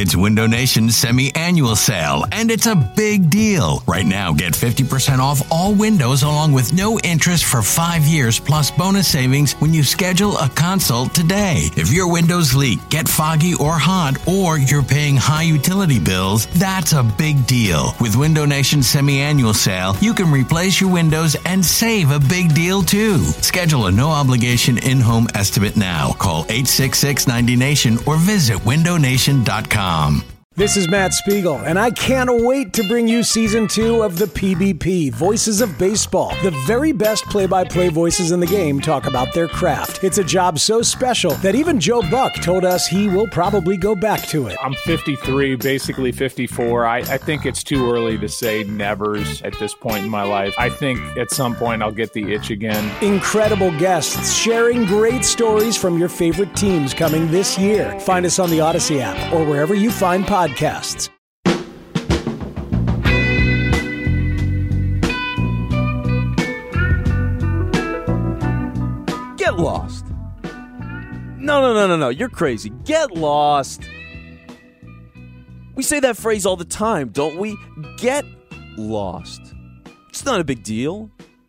It's Window Nation's semi-annual sale, and it's a big deal. Right now, get 50% off all windows along with no interest for 5 years plus bonus savings when you schedule a consult today. If your windows leak, get foggy or hot, or you're paying high utility bills, that's a big deal. With Window Nation's semi-annual sale, you can replace your windows and save a big deal too. Schedule a no-obligation in-home estimate now. Call 866-90NATION or visit windownation.com. This is Matt Spiegel, and I can't wait to bring you Season 2 of the PBP, Voices of Baseball. The very best play-by-play voices in the game talk about their craft. It's a job so special that even Joe Buck told us he will probably go back to it. I'm 53, basically 54. I think it's too early to say nevers at this point in my life. I think at some point I'll get the itch again. Incredible guests sharing great stories from your favorite teams coming this year. Find us on the Odyssey app or wherever you find podcasts. Get lost. No. You're crazy. Get lost. We say that phrase all the time, don't we? Get lost. It's not a big deal.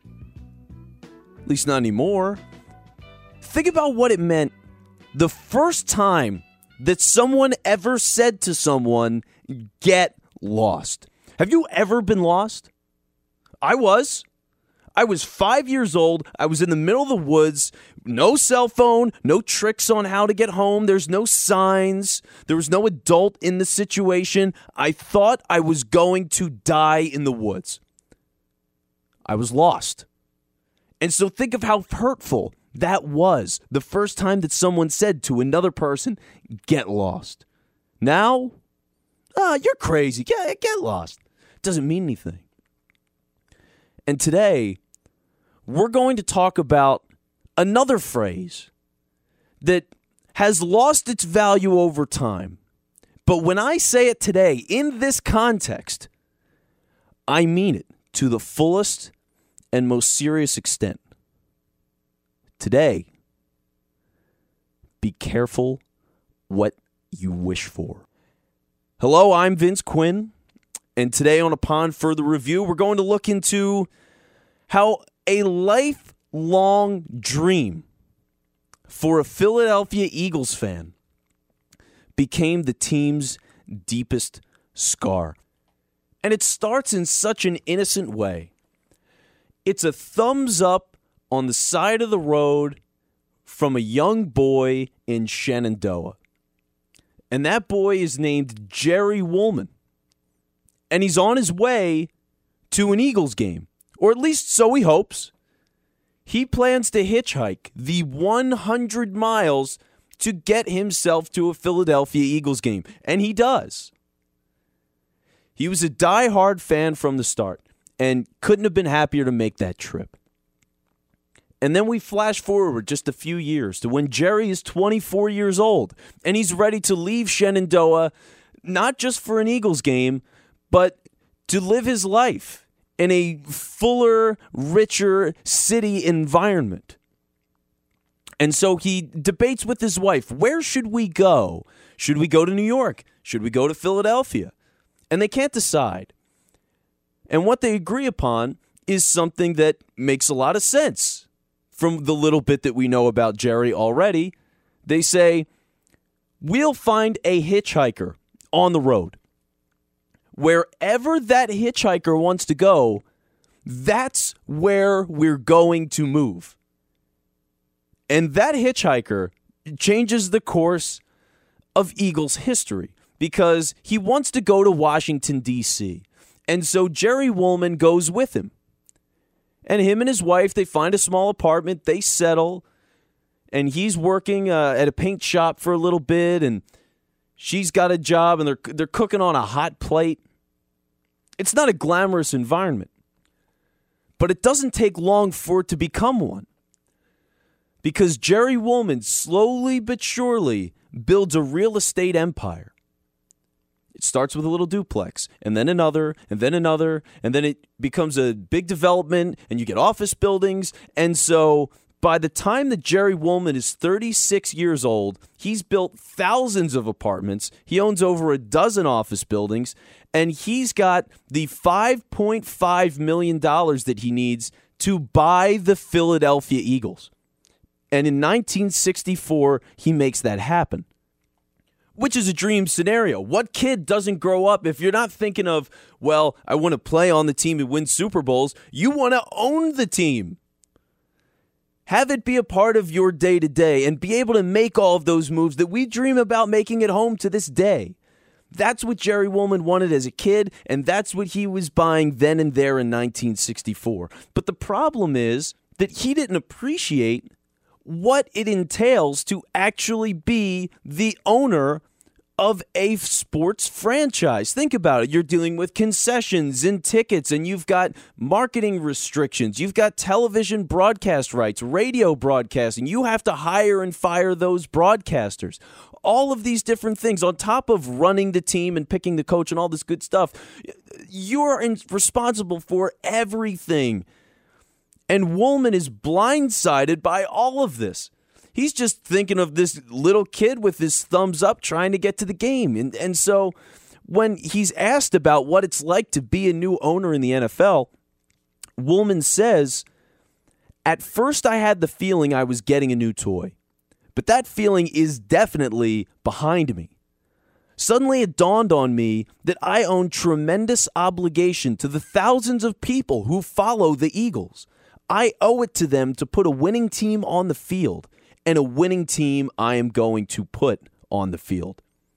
At least not anymore. Think about what it meant the first time that someone ever said to someone, get lost. Have you ever been lost? I was 5 years old. I was in the middle of the woods. No cell phone, no tricks on how to get home. There's no signs. There was no adult in the situation. I thought I was going to die in the woods. I was lost. And so think of how hurtful that was the first time that someone said to another person, get lost. Now, you're crazy. Get lost. Doesn't mean anything. And today, we're going to talk about another phrase that has lost its value over time. But when I say it today, in this context, I mean it to the fullest and most serious extent. Today, be careful what you wish for. Hello, I'm Vince Quinn, and today on Upon Further Review, we're going to look into how a lifelong dream for a Philadelphia Eagles fan became the team's deepest scar. And it starts in such an innocent way. It's a thumbs up on the side of the road from a young boy in Shenandoah. And that boy is named Jerry Woolman. And he's on his way to an Eagles game. Or at least so he hopes. He plans to hitchhike the 100 miles to get himself to a Philadelphia Eagles game. And he does. He was a diehard fan from the start and couldn't have been happier to make that trip. And then we flash forward just a few years to when Jerry is 24 years old and he's ready to leave Shenandoah, not just for an Eagles game, but to live his life in a fuller, richer city environment. And so he debates with his wife, where should we go? Should we go to New York? Should we go to Philadelphia? And they can't decide. And what they agree upon is something that makes a lot of sense. From the little bit that we know about Jerry already, they say, we'll find a hitchhiker on the road. Wherever that hitchhiker wants to go, that's where we're going to move. And that hitchhiker changes the course of Eagles history because he wants to go to Washington, D.C. And so Jerry Woolman goes with him. And him and his wife, they find a small apartment, they settle, and he's working at a paint shop for a little bit, and she's got a job, and they're cooking on a hot plate. It's not a glamorous environment, but it doesn't take long for it to become one. Because Jerry Woolman slowly but surely builds a real estate empire. It starts with a little duplex, and then another, and then another, and then it becomes a big development, and you get office buildings. And so by the time that Jerry Woolman is 36 years old, he's built thousands of apartments. He owns over a dozen office buildings, and he's got the $5.5 million that he needs to buy the Philadelphia Eagles. And in 1964, he makes that happen, which is a dream scenario. What kid doesn't grow up if you're not thinking of, well, I want to play on the team and win Super Bowls? You want to own the team. Have it be a part of your day-to-day and be able to make all of those moves that we dream about making at home to this day. That's what Jerry Woolman wanted as a kid, and that's what he was buying then and there in 1964. But the problem is that he didn't appreciate what it entails to actually be the owner of a sports franchise. Think about it. You're dealing with concessions and tickets, and you've got marketing restrictions. You've got television broadcast rights, radio broadcasting. You have to hire and fire those broadcasters. All of these different things on top of running the team and picking the coach and all this good stuff. You're responsible for everything. And Woolman is blindsided by all of this. He's just thinking of this little kid with his thumbs up trying to get to the game. And so when he's asked about what it's like to be a new owner in the NFL, Woolman says, "At first I had the feeling I was getting a new toy, but that feeling is definitely behind me. Suddenly it dawned on me that I own tremendous obligation to the thousands of people who follow the Eagles. I owe it to them to put a winning team on the field, and a winning team I am going to put on the field.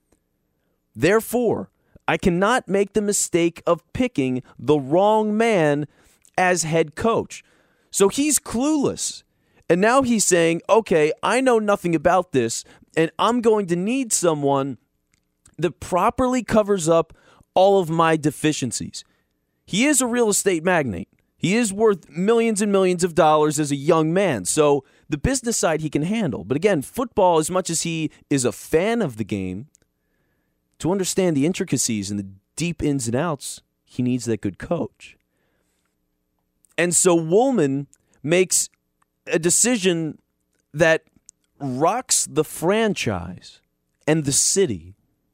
Therefore, I cannot make the mistake of picking the wrong man as head coach." So he's clueless. And now he's saying, okay, I know nothing about this, and I'm going to need someone that properly covers up all of my deficiencies. He is a real estate magnate. He is worth millions and millions of dollars as a young man, so the business side he can handle. But again, football, as much as he is a fan of the game, to understand the intricacies and the deep ins and outs, he needs that good coach. And so Woolman makes a decision that rocks the franchise and the city.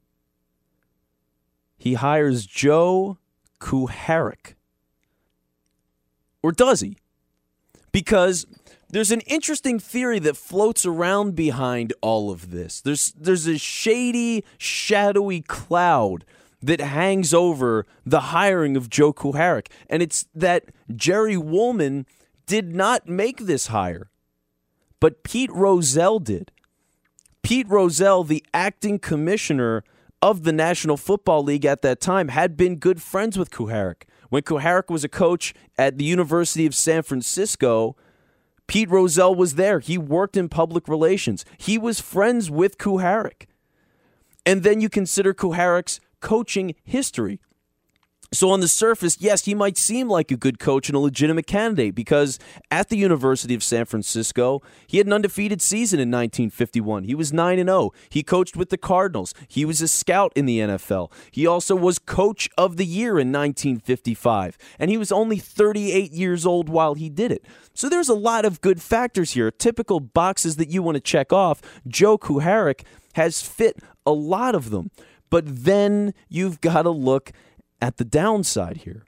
He hires Joe Kuharich. Or does he? Because there's an interesting theory that floats around behind all of this. There's a shady, shadowy cloud that hangs over the hiring of Joe Kuharich. And it's that Jerry Woolman did not make this hire, but Pete Rozelle did. Pete Rozelle, the acting commissioner of the National Football League at that time, had been good friends with Kuharich. When Kuharich was a coach at the University of San Francisco, Pete Rozelle was there. He worked in public relations. He was friends with Kuharich. And then you consider Kuharich's coaching history. So on the surface, yes, he might seem like a good coach and a legitimate candidate because at the University of San Francisco, he had an undefeated season in 1951. He was 9-0. He coached with the Cardinals. He was a scout in the NFL. He also was coach of the year in 1955. And he was only 38 years old while he did it. So there's a lot of good factors here. Typical boxes that you want to check off. Joe Kuharich has fit a lot of them. But then you've got to look at the downside here.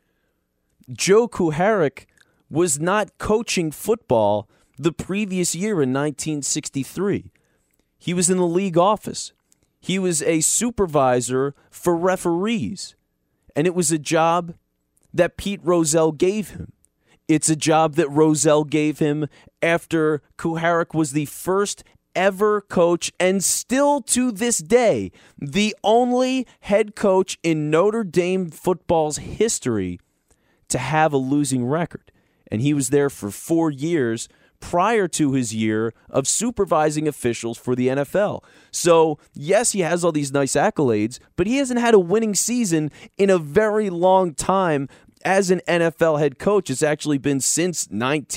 Joe Kuharich was not coaching football the previous year in 1963. He was in the league office. He was a supervisor for referees. And it was a job that Pete Rozelle gave him. It's a job that Rozelle gave him after Kuharich was the first ever coach, and still to this day, the only head coach in Notre Dame football's history to have a losing record. And he was there for 4 years prior to his year of supervising officials for the NFL. So, yes, he has all these nice accolades, but he hasn't had a winning season in a very long time as an NFL head coach. It's actually been since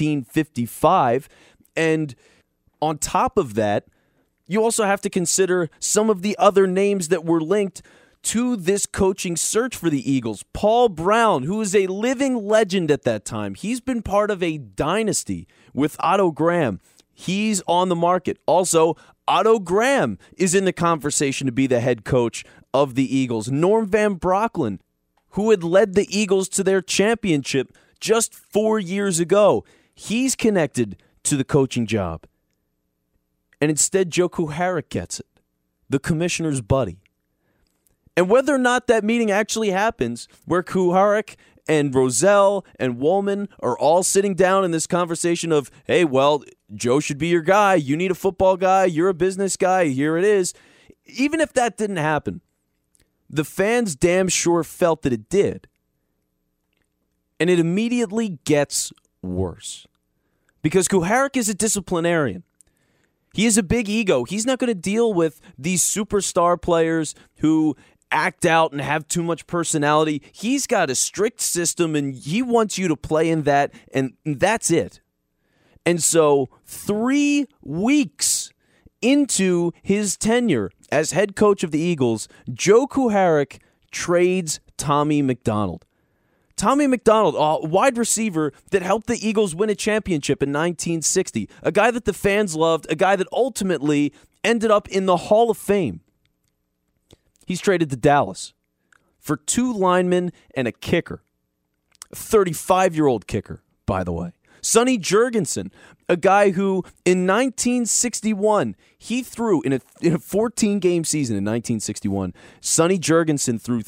1955. And on top of that, you also have to consider some of the other names that were linked to this coaching search for the Eagles. Paul Brown, who is a living legend at that time. He's been part of a dynasty with Otto Graham. He's on the market. Also, Otto Graham is in the conversation to be the head coach of the Eagles. Norm Van Brocklin, who had led the Eagles to their championship just 4 years ago, he's connected to the coaching job. And instead, Joe Kuharich gets it, the commissioner's buddy. And whether or not that meeting actually happens, where Kuharich and Rozelle and Woolman are all sitting down in this conversation of, hey, well, Joe should be your guy. You need a football guy. You're a business guy. Here it is. Even if that didn't happen, the fans damn sure felt that it did. And it immediately gets worse. Because Kuharich is a disciplinarian. He has a big ego. He's not going to deal with these superstar players who act out and have too much personality. He's got a strict system, and he wants you to play in that, and that's it. And so 3 weeks into his tenure as head coach of the Eagles, Joe Kuharich trades Tommy McDonald. Tommy McDonald, a wide receiver that helped the Eagles win a championship in 1960, a guy that the fans loved, a guy that ultimately ended up in the Hall of Fame. He's traded to Dallas for 2 linemen and a kicker. A 35-year-old kicker, by the way. Sonny Jurgensen, a guy who in 1961, he threw in a 14-game season in 1961, Sonny Jurgensen threw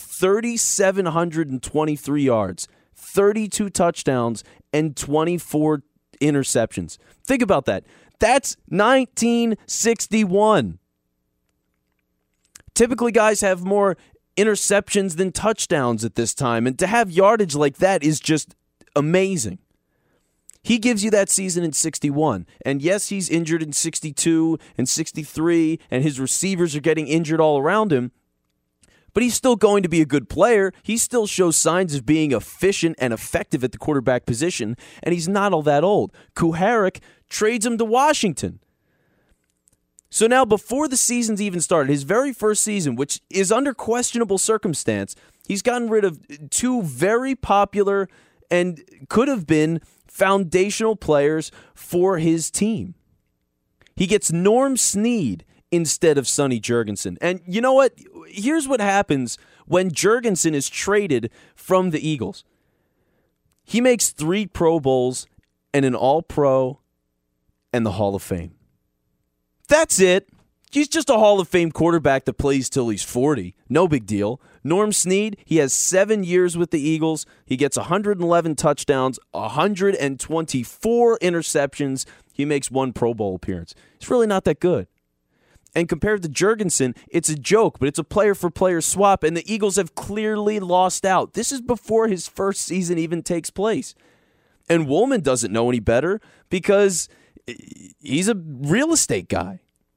3,723 yards, 32 touchdowns, and 24 interceptions. Think about that. That's 1961. Typically, guys have more interceptions than touchdowns at this time, and to have yardage like that is just amazing. He gives you that season in 61. And yes, he's injured in 62 and 63, and his receivers are getting injured all around him. But he's still going to be a good player. He still shows signs of being efficient and effective at the quarterback position, and he's not all that old. Kuharich trades him to Washington. So now, before the season's even started, his very first season, which is under questionable circumstance, he's gotten rid of 2 very popular and could have been foundational players for his team. He gets Norm Snead instead of Sonny Jurgensen. And you know what? Here's what happens when Jurgensen is traded from the Eagles. He makes 3 Pro Bowls and an All-Pro and the Hall of Fame. That's it. He's just a Hall of Fame quarterback that plays till he's 40. No big deal. Norm Snead, he has 7 years with the Eagles. He gets 111 touchdowns, 124 interceptions. He makes 1 Pro Bowl appearance. It's really not that good. And compared to Jurgensen, it's a joke, but it's a player-for-player swap, and the Eagles have clearly lost out. This is before his first season even takes place. And Woolman doesn't know any better because he's a real estate guy.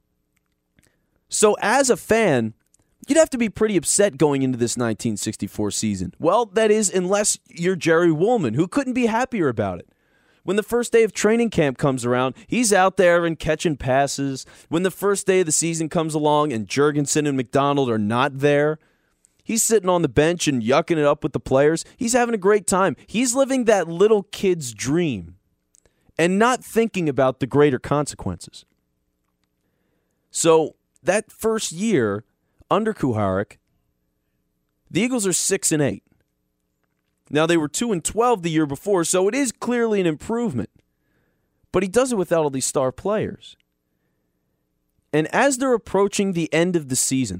So as a fan, you'd have to be pretty upset going into this 1964 season. Well, that is, unless you're Jerry Woolman, who couldn't be happier about it. When the first day of training camp comes around, he's out there and catching passes. When the first day of the season comes along and Jurgensen and McDonald are not there, he's sitting on the bench and yucking it up with the players. He's having a great time. He's living that little kid's dream and not thinking about the greater consequences. So that first year under Kuharich, the Eagles are 6-8. Now, they were 2-12 the year before, so it is clearly an improvement. But he does it without all these star players. And as they're approaching the end of the season,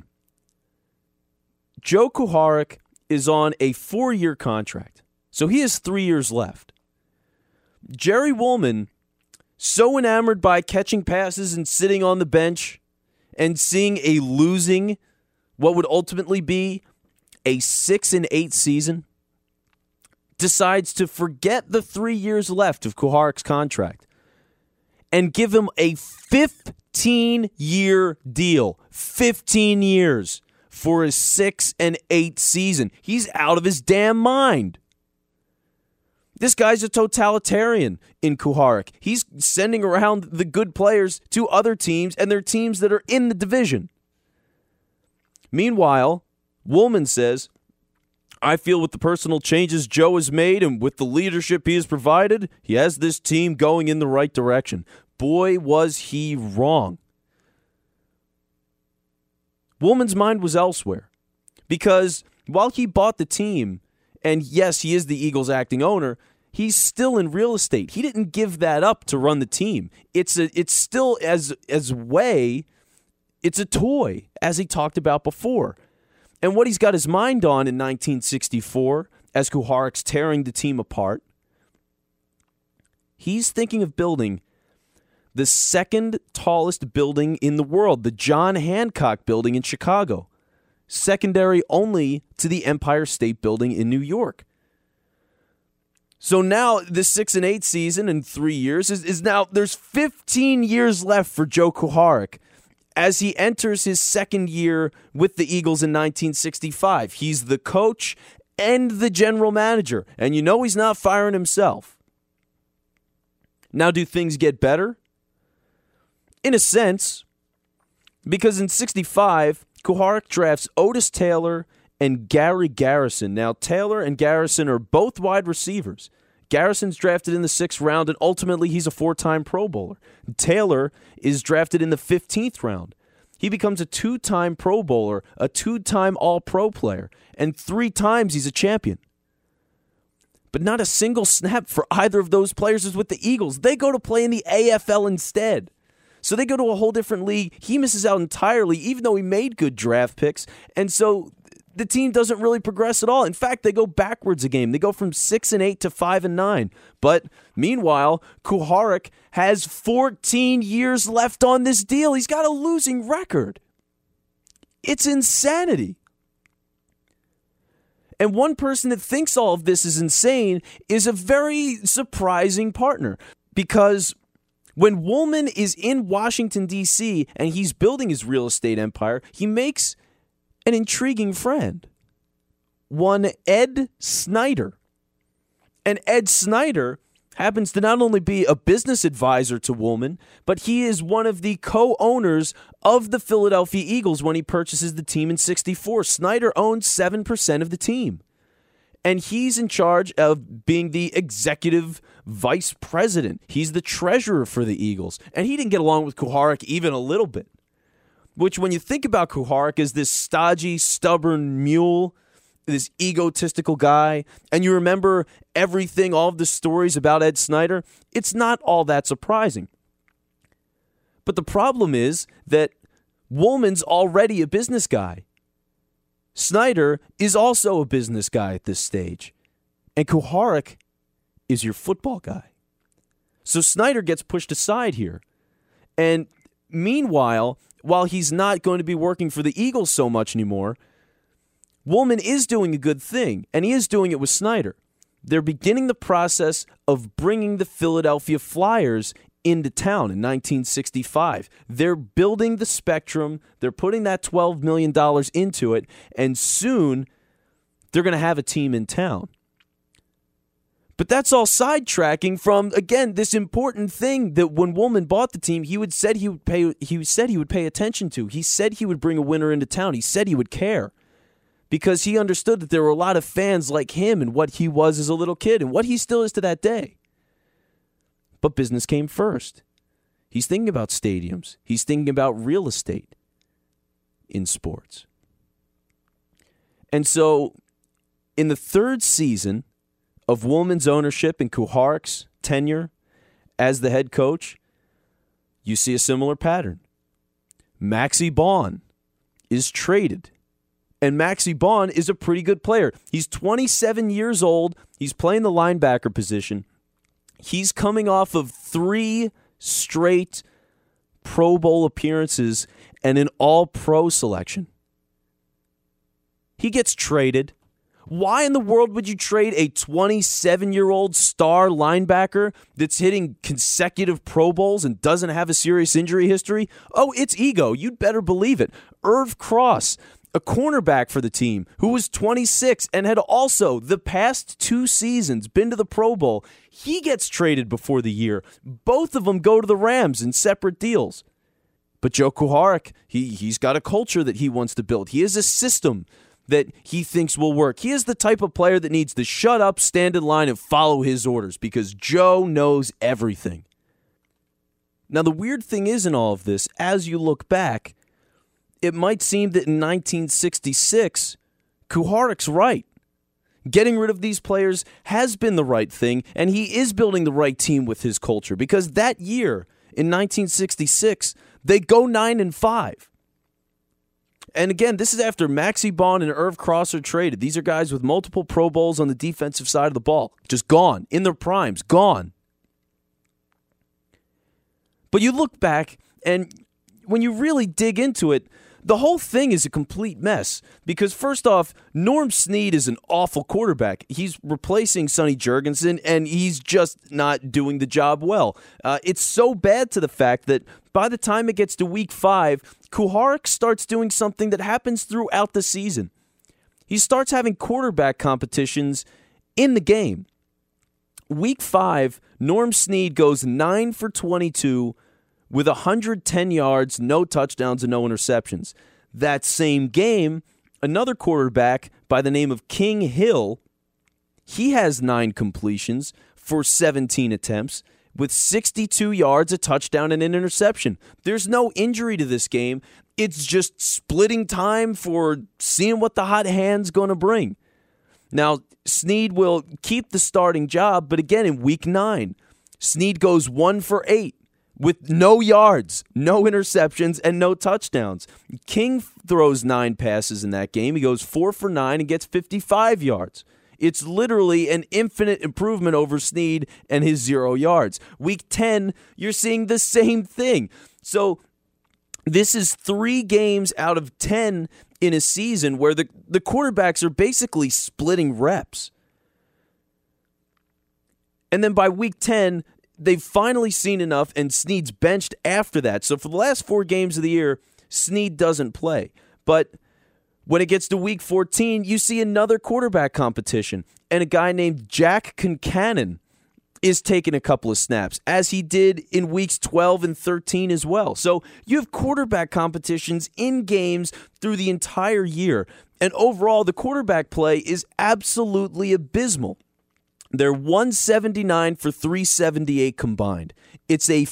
Joe Kuharich is on a 4-year contract. So he has 3 years left. Jerry Woolman, so enamored by catching passes and sitting on the bench and seeing a losing, what would ultimately be a 6-8 season, decides to forget the 3 years left of Kuharich's contract and give him a 15-year deal. 15 years for his 6-8 season. He's out of his damn mind. This guy's a totalitarian in Kuharich. He's sending around the good players to other teams and their teams that are in the division. Meanwhile, Woolman says, I feel with the personal changes Joe has made and with the leadership he has provided, he has this team going in the right direction. Boy, was he wrong. Woolman's mind was elsewhere because while he bought the team, and yes, he is the Eagles' acting owner, he's still in real estate. He didn't give that up to run the team. It's still as way, it's a toy, as he talked about before. And what he's got his mind on in 1964, as Kuharek's tearing the team apart, he's thinking of building the second tallest building in the world, the John Hancock Building in Chicago, secondary only to the Empire State Building in New York. So now the 6-8 season in 3 years is now, there's 15 years left for Joe Kuharek as he enters his second year with the Eagles in 1965. He's the coach and the general manager, and you know he's not firing himself. Now, do things get better? In a sense, because in 65, Kuharek drafts Otis Taylor and Gary Garrison. Now, Taylor and Garrison are both wide receivers. Garrison's drafted in the 6th round, and ultimately he's a 4-time Pro Bowler. Taylor is drafted in the 15th round. He becomes a 2-time Pro Bowler, a 2-time All-Pro player, and 3 times he's a champion. But not a single snap for either of those players is with the Eagles. They go to play in the AFL instead. So they go to a whole different league. He misses out entirely, even though he made good draft picks. And so the team doesn't really progress at all. In fact, they go backwards a game. They go from 6-8 to 5-9. But meanwhile, Kuharek has 14 years left on this deal. He's got a losing record. It's insanity. And one person that thinks all of this is insane is a very surprising partner, because when Woolman is in Washington, D.C., and he's building his real estate empire, he makes an intriguing friend, one Ed Snyder. And Ed Snyder happens to not only be a business advisor to Woolman, but he is one of the co-owners of the Philadelphia Eagles when he purchases the team in 64. Snyder owns 7% of the team. And he's in charge of being the executive vice president. He's the treasurer for the Eagles. And he didn't get along with Kuharek even a little bit. Which, when you think about Kuharek as this stodgy, stubborn mule, this egotistical guy, and you remember everything, all of the stories about Ed Snyder, it's not all that surprising. But the problem is that Woolman's already a business guy. Snyder is also a business guy at this stage. And Kuharek is your football guy. So Snyder gets pushed aside here. And meanwhile, while he's not going to be working for the Eagles so much anymore, Woolman is doing a good thing, and he is doing it with Snyder. They're beginning the process of bringing the Philadelphia Flyers into town in 1965. They're building the Spectrum. They're putting that $12 million into it, and soon they're going to have a team in town. But that's all sidetracking from, again, this important thing that when Woolman bought the team, he said he would pay attention to. He said he would bring a winner into town. He said he would care, because he understood that there were a lot of fans like him and what he was as a little kid and what he still is to that day. But business came first. He's thinking about stadiums. He's thinking about real estate in sports. And so in the 3rd season of Woolman's ownership and Kuharek's tenure as the head coach, you see a similar pattern. Maxie Baughan is traded. And Maxie Baughan is a pretty good player. He's 27 years old. He's playing the linebacker position. He's coming off of 3 straight Pro Bowl appearances and an All-Pro selection. He gets traded. Why in the world would you trade a 27-year-old star linebacker that's hitting consecutive Pro Bowls and doesn't have a serious injury history? Oh, it's ego. You'd better believe it. Irv Cross, a cornerback for the team who was 26 and had also the past 2 seasons been to the Pro Bowl, he gets traded before the year. Both of them go to the Rams in separate deals. But Joe Kuharek, he's got a culture that he wants to build. He has a system that he thinks will work. He is the type of player that needs to shut up, stand in line, and follow his orders because Joe knows everything. Now, the weird thing is in all of this, as you look back, it might seem that in 1966, Kuharek's right. Getting rid of these players has been the right thing, and he is building the right team with his culture because that year, in 1966, they go 9-5. And again, this is after Maxie Bond and Irv Cross are traded. These are guys with multiple Pro Bowls on the defensive side of the ball. Just gone. In their primes. Gone. But you look back, and when you really dig into it, the whole thing is a complete mess. Because first off, Norm Snead is an awful quarterback. He's replacing Sonny Jurgensen, and he's just not doing the job well. It's so bad to the fact that by the time it gets to week 5, Kuharek starts doing something that happens throughout the season. He starts having quarterback competitions in the game. Week 5, Norm Snead goes 9 for 22 with 110 yards, no touchdowns, and no interceptions. That same game, another quarterback by the name of King Hill, he has 9 completions for 17 attempts with 62 yards, a touchdown, and an interception. There's no injury to this game. It's just splitting time for seeing what the hot hand's going to bring. Now, Snead will keep the starting job, but again, in week 9, Snead goes 1 for 8. With no yards, no interceptions, and no touchdowns. King throws 9 passes in that game. He goes 4 for 9 and gets 55 yards. It's literally an infinite improvement over Snead and his 0 yards. Week 10, you're seeing the same thing. So this is 3 games out of 10 in a season where the quarterbacks are basically splitting reps. And then by week 10, they've finally seen enough, and Snead's benched after that. So for the last 4 games of the year, Snead doesn't play. But when it gets to week 14, you see another quarterback competition, and a guy named Jack Concannon is taking a couple of snaps, as he did in weeks 12 and 13 as well. So you have quarterback competitions in games through the entire year, and overall, the quarterback play is absolutely abysmal. They're 179 for 378 combined. It's a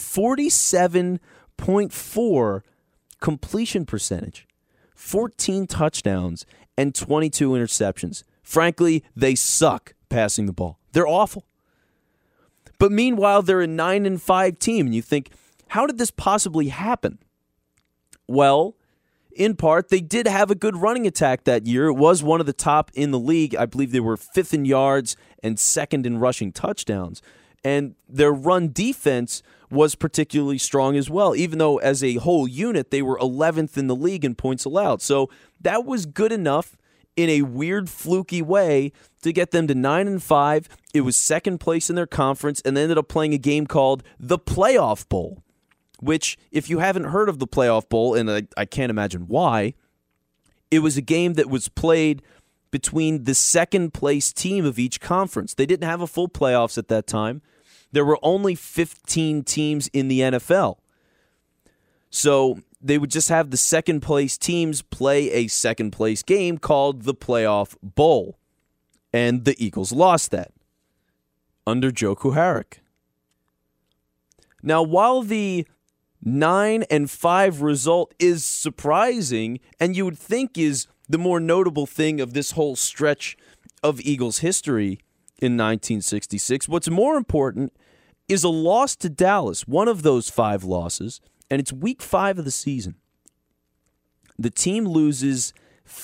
47.4 completion percentage, 14 touchdowns, and 22 interceptions. Frankly, they suck passing the ball. They're awful. But meanwhile, they're a 9-5 team, and you think, how did this possibly happen? Well, in part, they did have a good running attack that year. It was one of the top in the league. I believe they were 5th in yards and 2nd in rushing touchdowns. And their run defense was particularly strong as well, even though as a whole unit, they were 11th in the league in points allowed. So that was good enough in a weird, fluky way to get them to 9-5. It was 2nd place in their conference, and they ended up playing a game called the Playoff Bowl, which, if you haven't heard of the Playoff Bowl, and I can't imagine why, it was a game that was played between the 2nd place team of each conference. They didn't have a full playoffs at that time. There were only 15 teams in the NFL. So they would just have the 2nd place teams play a 2nd place game called the Playoff Bowl. And the Eagles lost that under Joe Kuharek. Now, while the 9-5 result is surprising, and you would think is the more notable thing of this whole stretch of Eagles history in 1966, what's more important is a loss to Dallas, one of those 5 losses, and it's week 5 of the season. The team loses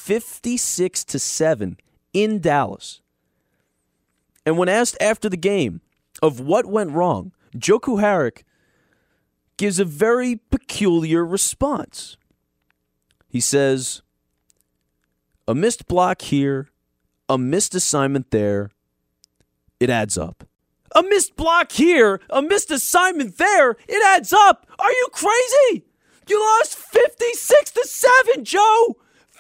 56-7 in Dallas. And when asked after the game of what went wrong, Joe Kuharek gives a very peculiar response. He says, a missed block here, a missed assignment there, it adds up. A missed block here, a missed assignment there, it adds up. Are you crazy? You lost 56-7, Joe.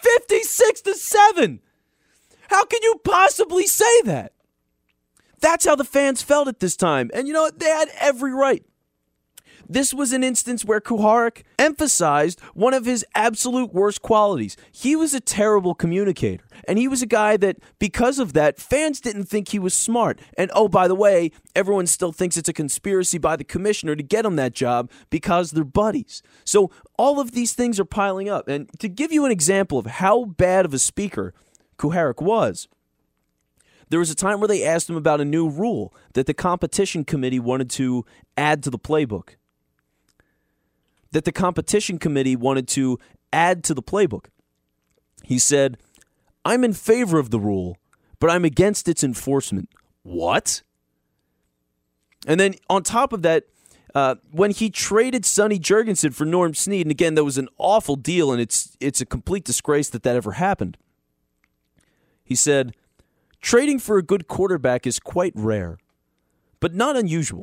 56-7. How can you possibly say that? That's how the fans felt at this time. And you know what? They had every right. This was an instance where Kuharich emphasized one of his absolute worst qualities. He was a terrible communicator, and he was a guy that, because of that, fans didn't think he was smart. And oh, by the way, everyone still thinks it's a conspiracy by the commissioner to get him that job because they're buddies. So all of these things are piling up. And to give you an example of how bad of a speaker Kuharich was, there was a time where they asked him about a new rule that the competition committee wanted to add to the playbook. He said, "I'm in favor of the rule, but I'm against its enforcement." What? And then on top of that, when he traded Sonny Jurgensen for Norm Snead, and again, that was an awful deal, and it's a complete disgrace that ever happened. He said, "Trading for a good quarterback is quite rare, but not unusual."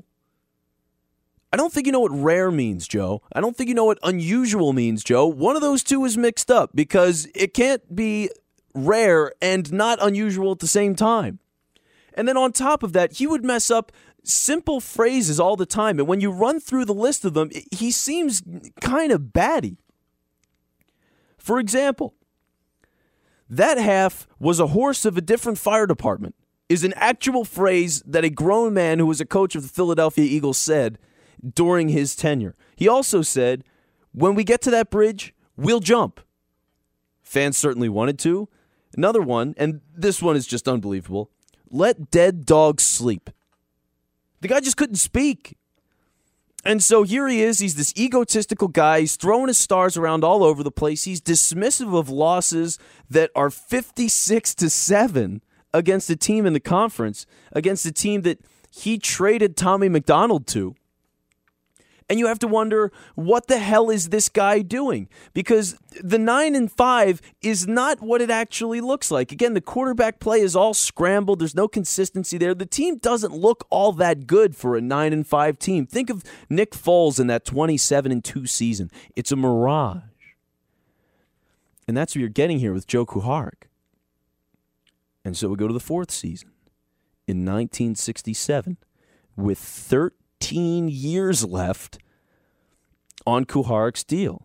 I don't think you know what rare means, Joe. I don't think you know what unusual means, Joe. One of those two is mixed up because it can't be rare and not unusual at the same time. And then on top of that, he would mess up simple phrases all the time. And when you run through the list of them, he seems kind of batty. For example, "That half was a horse of a different fire department" is an actual phrase that a grown man who was a coach of the Philadelphia Eagles said during his tenure. He also said, "When we get to that bridge, we'll jump." Fans certainly wanted to. Another one, and this one is just unbelievable, "Let dead dogs sleep." The guy just couldn't speak. And so here he is. He's this egotistical guy. He's throwing his stars around all over the place. He's dismissive of losses that are 56-7 against a team in the conference, against a team that he traded Tommy McDonald to. And you have to wonder, what the hell is this guy doing? Because the 9-5 is not what it actually looks like. Again, the quarterback play is all scrambled. There's no consistency there. The team doesn't look all that good for a 9-5 team. Think of Nick Foles in that 27-2 season. It's a mirage. And that's what you're getting here with Joe Kuharich. And so we go to the fourth season in 1967 with 13 years left on Kuharich's deal.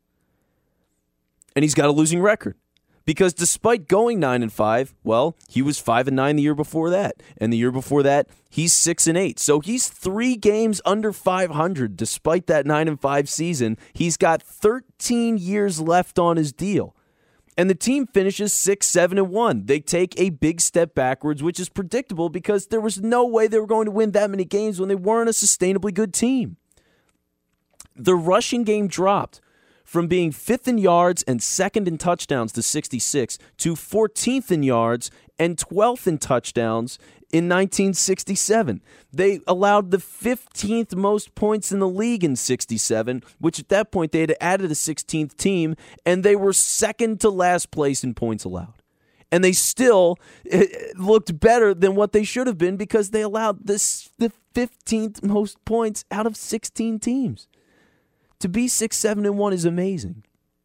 And he's got a losing record because despite going 9-5, well, he was 5-9 the year before that. And the year before that, he's 6-8. So he's 3 games under 500 despite that 9-5 season. He's got 13 years left on his deal. And the team finishes 6-7-1. They take a big step backwards, which is predictable because there was no way they were going to win that many games when they weren't a sustainably good team. The rushing game dropped from being 5th in yards and 2nd in touchdowns to 66 to 14th in yards and 12th in touchdowns in 1967. They allowed the 15th most points in the league in 67, which at that point they had added a 16th team, and they were second to last place in points allowed. And they still looked better than what they should have been because they allowed the 15th most points out of 16 teams. To be 6-7-1 is amazing.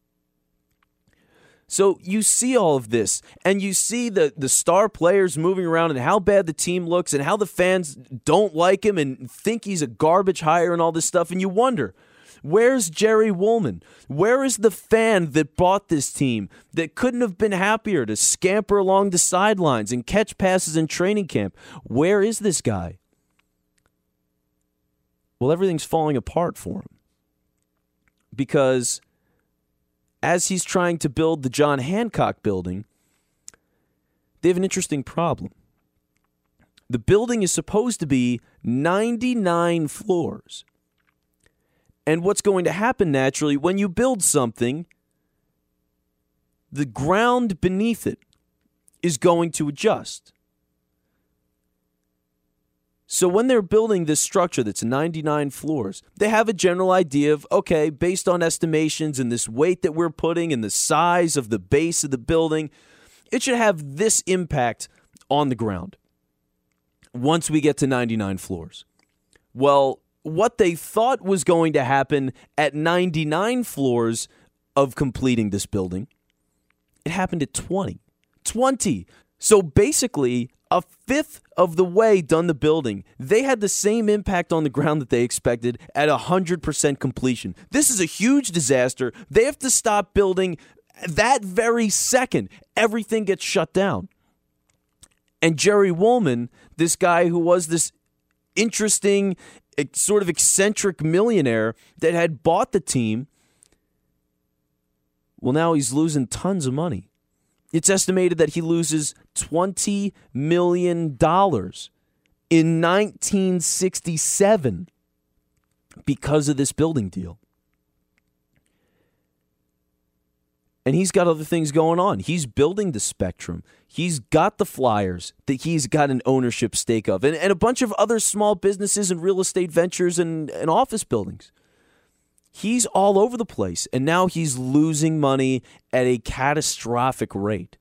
So you see all of this, and you see the star players moving around and how bad the team looks and how the fans don't like him and think he's a garbage hire and all this stuff, and you wonder, where's Jerry Woolman? Where is the fan that bought this team that couldn't have been happier to scamper along the sidelines and catch passes in training camp? Where is this guy? Well, everything's falling apart for him because as he's trying to build the John Hancock building, they have an interesting problem. The building is supposed to be 99 floors. And what's going to happen naturally when you build something, the ground beneath it is going to adjust. So when they're building this structure that's 99 floors, they have a general idea of, okay, based on estimations and this weight that we're putting and the size of the base of the building, it should have this impact on the ground once we get to 99 floors. Well, what they thought was going to happen at 99 floors of completing this building, it happened at 20. 20! So basically, a fifth of the way done the building. They had the same impact on the ground that they expected at 100% completion. This is a huge disaster. They have to stop building that very second. Everything gets shut down. And Jerry Woolman, this guy who was this interesting, sort of eccentric millionaire that had bought the team, well, now he's losing tons of money. It's estimated that he loses $20 million in 1967 because of this building deal. And he's got other things going on. He's building the Spectrum. He's got the Flyers that he's got an ownership stake of, and a bunch of other small businesses and real estate ventures and office buildings. He's all over the place, and now he's losing money at a catastrophic rate.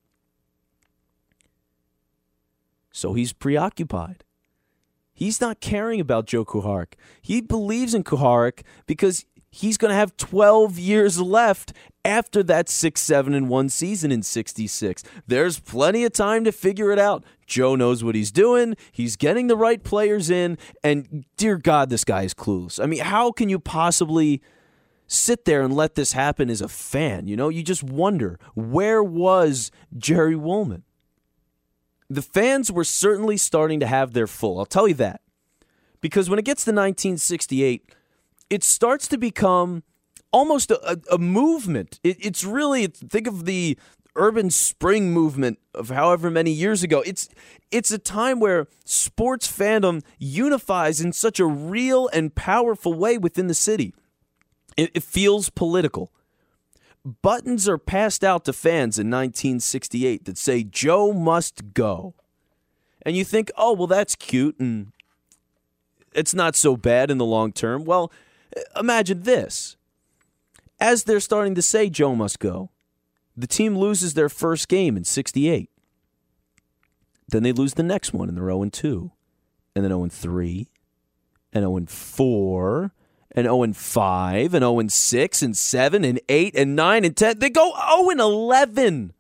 So he's preoccupied. He's not caring about Joe Kuharich. He believes in Kuharich because he's going to have 12 years left after that 6-7-1 season in 66. There's plenty of time to figure it out. Joe knows what he's doing. He's getting the right players in, and dear God, this guy is clueless. I mean, how can you possibly sit there and let this happen as a fan? You know, you just wonder, where was Jerry Woolman? The fans were certainly starting to have their full. I'll tell you that. Because when it gets to 1968, it starts to become almost a movement. It's really, think of the urban spring movement of however many years ago. It's a time where sports fandom unifies in such a real and powerful way within the city. It feels political. Buttons are passed out to fans in 1968 that say, Joe must go. And you think, oh, well, that's cute, and it's not so bad in the long term. Well, imagine this. As they're starting to say Joe must go, the team loses their first game in 68. Then they lose the next one, and they're 0-2, and then 0-3, and 0-4, and 0-5, and 0-6, and 7, and 8, and 9, and 10. They go 0-11.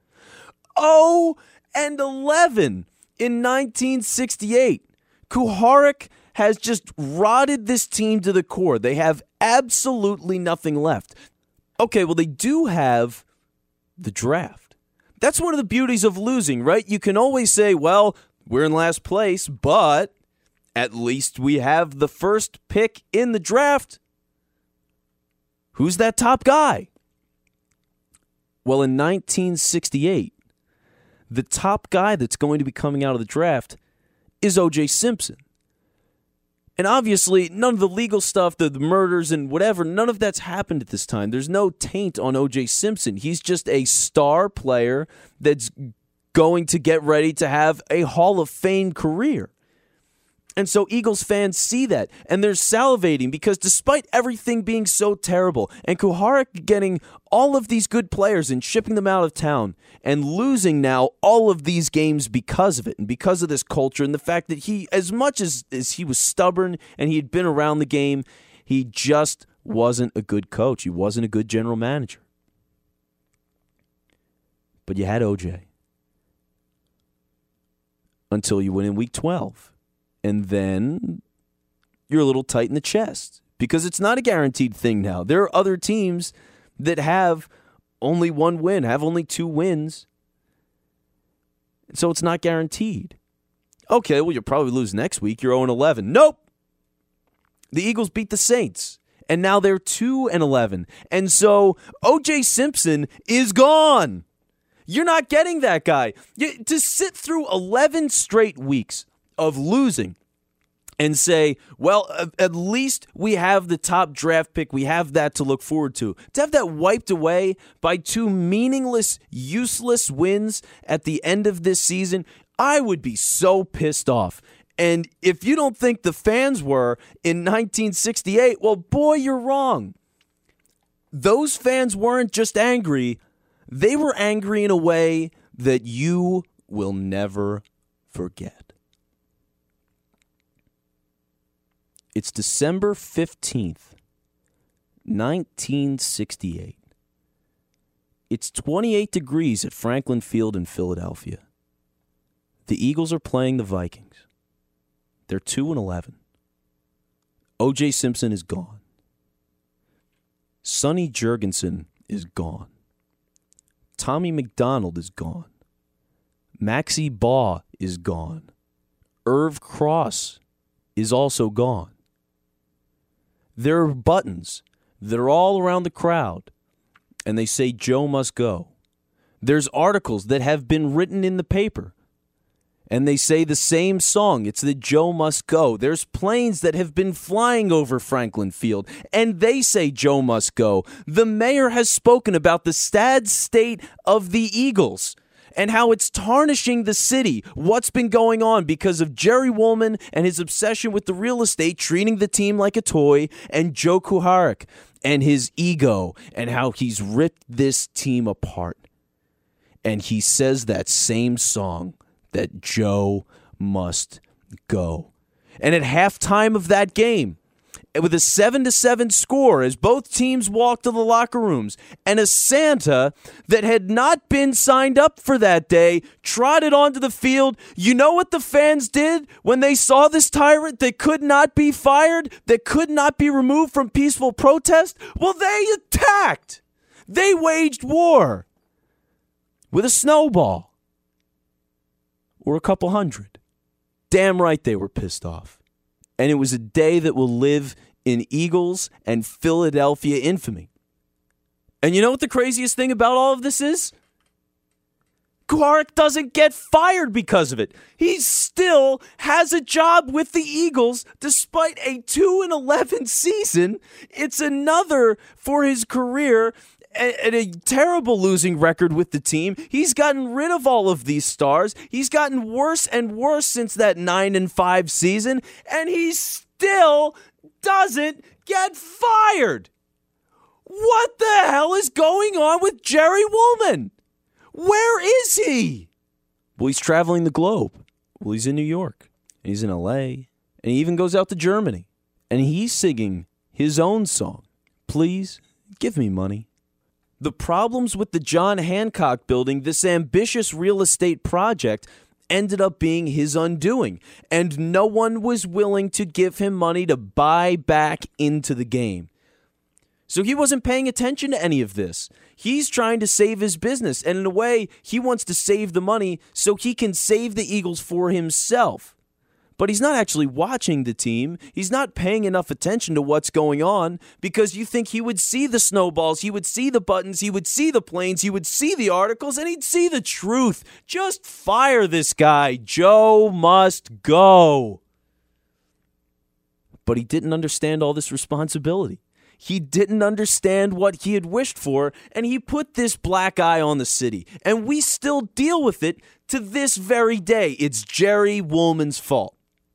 0-11 in 1968. Kuharich has just rotted this team to the core. They have absolutely nothing left. Okay, well, they do have the draft. That's one of the beauties of losing, right? You can always say, well, we're in last place, but at least we have the first pick in the draft. Who's that top guy? Well, in 1968, the top guy that's going to be coming out of the draft is O.J. Simpson. And obviously, none of the legal stuff, the murders and whatever, none of that's happened at this time. There's no taint on O.J. Simpson. He's just a star player that's going to get ready to have a Hall of Fame career. And so Eagles fans see that, and they're salivating because despite everything being so terrible, and Kuharich getting all of these good players and shipping them out of town, and losing now all of these games because of it, and because of this culture, and the fact that he, as much as he was stubborn and he had been around the game, he just wasn't a good coach. He wasn't a good general manager. But you had OJ. Until you win in week 12. And then you're a little tight in the chest because it's not a guaranteed thing now. There are other teams that have only one win, have only 2 wins. So it's not guaranteed. Okay, well, you'll probably lose next week. You're 0-11. Nope. The Eagles beat the Saints, and now they're 2-11. And so O.J. Simpson is gone. You're not getting that guy. To sit through 11 straight weeks of losing and say, well, at least we have the top draft pick. We have that to look forward to. To have that wiped away by 2 meaningless, useless wins at the end of this season, I would be so pissed off. And if you don't think the fans were in 1968, well, boy, you're wrong. Those fans weren't just angry. They were angry in a way that you will never forget. It's December 15th, 1968. It's 28 degrees at Franklin Field in Philadelphia. The Eagles are playing the Vikings. They're 2-11. O.J. Simpson is gone. Sonny Jurgensen is gone. Tommy McDonald is gone. Maxie Baugh is gone. Irv Cross is also gone. There are buttons that are all around the crowd, and they say Joe must go. There's articles that have been written in the paper, and they say the same song. It's that Joe must go. There's planes that have been flying over Franklin Field, and they say Joe must go. The mayor has spoken about the sad state of the Eagles and how it's tarnishing the city. What's been going on because of Jerry Woolman and his obsession with the real estate, treating the team like a toy, and Joe Kuharich and his ego and how he's ripped this team apart. And he says that same song, that Joe must go. And at halftime of that game, with a 7-7 score as both teams walked to the locker rooms, and a Santa that had not been signed up for that day trotted onto the field, you know what the fans did when they saw this tyrant that could not be fired, that could not be removed from peaceful protest? Well, they attacked. They waged war with a snowball. Or a couple hundred. Damn right they were pissed off. And it was a day that will live in Eagles and Philadelphia infamy. And you know what the craziest thing about all of this is? Kuharich doesn't get fired because of it. He still has a job with the Eagles despite a 2-11 season. It's another for his career and a terrible losing record with the team. He's gotten rid of all of these stars. He's gotten worse and worse since that 9-5 season, and he still doesn't get fired. What the hell is going on with Jerry Woolman? Where is he? Well, he's traveling the globe. Well, he's in New York, and he's in L.A., and he even goes out to Germany, and he's singing his own song. Please give me money. The problems with the John Hancock building, this ambitious real estate project, ended up being his undoing, and no one was willing to give him money to buy back into the game. So he wasn't paying attention to any of this. He's trying to save his business, and in a way, he wants to save the money so he can save the Eagles for himself. But he's not actually watching the team. He's not paying enough attention to what's going on, because you think he would see the snowballs, he would see the buttons, he would see the planes, he would see the articles, and he'd see the truth. Just fire this guy. Joe must go. But he didn't understand all this responsibility. He didn't understand what he had wished for, and he put this black eye on the city. And we still deal with it to this very day. It's Jerry Woolman's fault.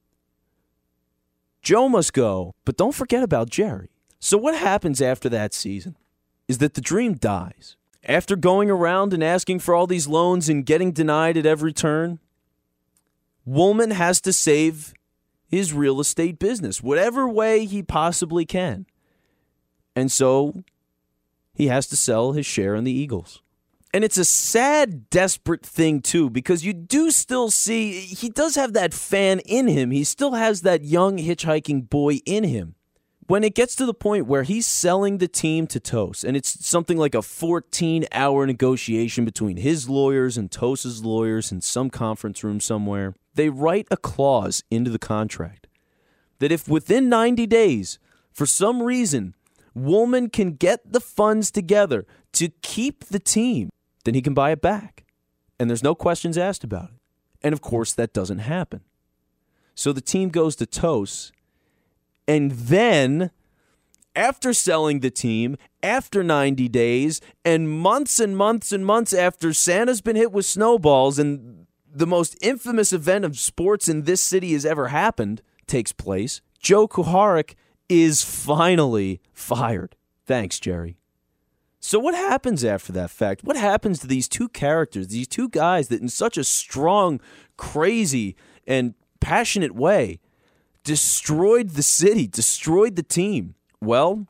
Joe must go, but don't forget about Jerry. So what happens after that season is that the dream dies. After going around and asking for all these loans and getting denied at every turn, Woolman has to save his real estate business, whatever way he possibly can. And so he has to sell his share in the Eagles. And it's a sad, desperate thing, too, because you do still see he does have that fan in him. He still has that young hitchhiking boy in him. When it gets to the point where he's selling the team to Toast, and it's something like a 14-hour negotiation between his lawyers and Toast's lawyers in some conference room somewhere, they write a clause into the contract that if within 90 days, for some reason, Woolman can get the funds together to keep the team, then he can buy it back. And there's no questions asked about it. And of course, that doesn't happen. So the team goes to Toast. And then, after selling the team, after 90 days, and months after Santa's been hit with snowballs, and the most infamous event of sports in this city has ever happened takes place, Joe Kuharich is finally fired. Thanks, Jerry. So what happens after that fact? What happens to these two characters, these two guys that in such a strong, crazy, and passionate way destroyed the city, destroyed the team? Well,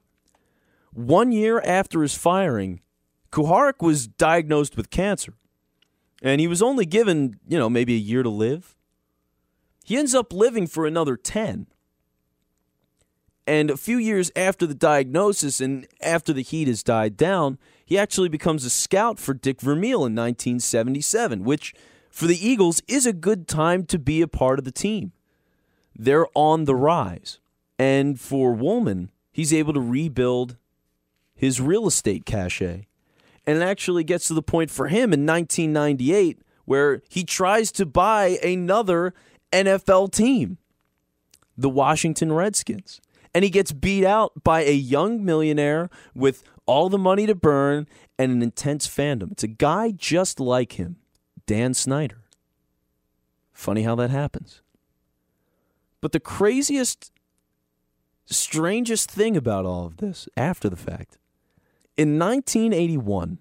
1 year after his firing, Kuharich was diagnosed with cancer. And he was only given, maybe a year to live. He ends up living for another 10. And a few years after the diagnosis and after the heat has died down, he actually becomes a scout for Dick Vermeil in 1977, which for the Eagles is a good time to be a part of the team. They're on the rise. And for Woolman, he's able to rebuild his real estate cachet. And it actually gets to the point for him in 1998 where he tries to buy another NFL team, the Washington Redskins. And he gets beat out by a young millionaire with all the money to burn and an intense fandom. It's a guy just like him, Dan Snyder. Funny how that happens. But the craziest, strangest thing about all of this, after the fact, in 1981,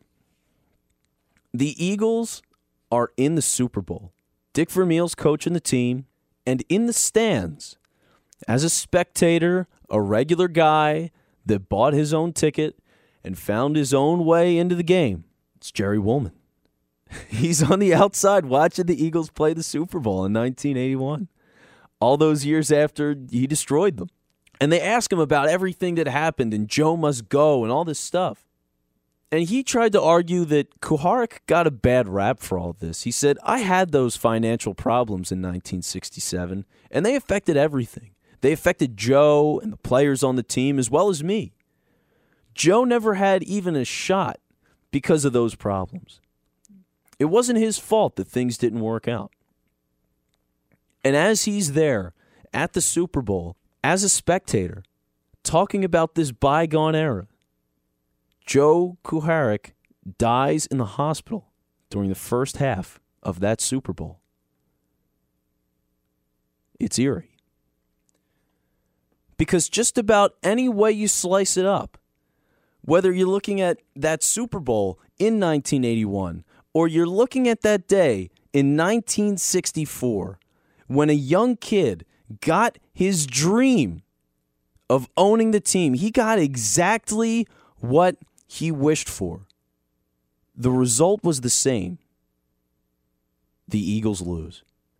the Eagles are in the Super Bowl. Dick Vermeil's coaching the team, and in the stands, as a spectator, a regular guy that bought his own ticket and found his own way into the game, it's Jerry Woolman. He's on the outside watching the Eagles play the Super Bowl in 1981, all those years after he destroyed them. And they ask him about everything that happened and Joe must go and all this stuff. And he tried to argue that Kuharich got a bad rap for all of this. He said, I had those financial problems in 1967, and they affected everything. They affected Joe and the players on the team as well as me. Joe never had even a shot because of those problems. It wasn't his fault that things didn't work out. And as he's there at the Super Bowl, as a spectator, talking about this bygone era, Joe Kuharich dies in the hospital during the first half of that Super Bowl. It's eerie. Because just about any way you slice it up, whether you're looking at that Super Bowl in 1981 or you're looking at that day in 1964 when a young kid got his dream of owning the team, he got exactly what he wished for. The result was the same. The Eagles lose.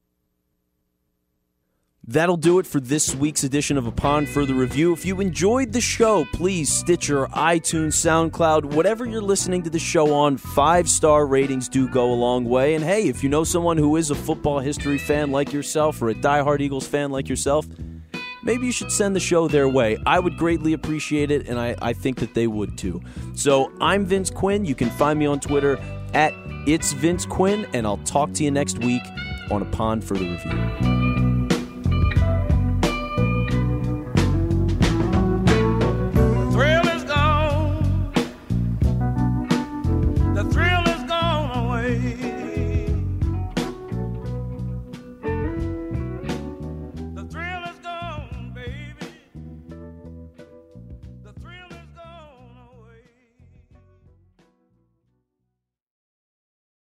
That'll do it for this week's edition of Upon Further Review. If you enjoyed the show, please Stitcher, iTunes, SoundCloud, whatever you're listening to the show on, 5-star ratings do go a long way. And hey, if you know someone who is a football history fan like yourself or a diehard Eagles fan like yourself, maybe you should send the show their way. I would greatly appreciate it, and I think that they would too. So I'm Vince Quinn. You can find me on Twitter at @It'sVinceQuinn, and I'll talk to you next week on Upon Further Review.